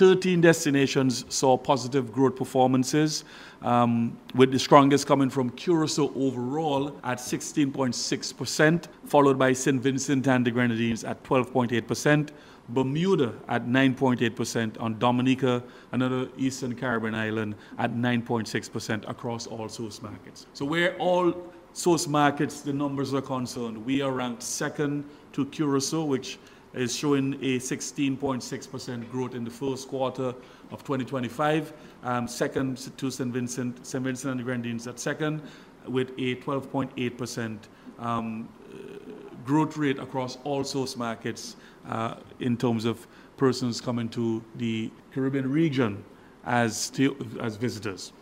13 destinations saw positive growth performances, with the strongest coming from Curacao overall at 16.6%, followed by St. Vincent and the Grenadines at 12.8%, Bermuda at 9.8%, and Dominica, another Eastern Caribbean island, at 9.6% across all source markets. So where all source markets, the numbers are concerned, we are ranked second to Curacao, which is showing a 16.6% growth in the first quarter of 2025. Second to St. Vincent and the Grenadines at second, with a 12.8% growth rate across all source markets in terms of persons coming to the Caribbean region as visitors.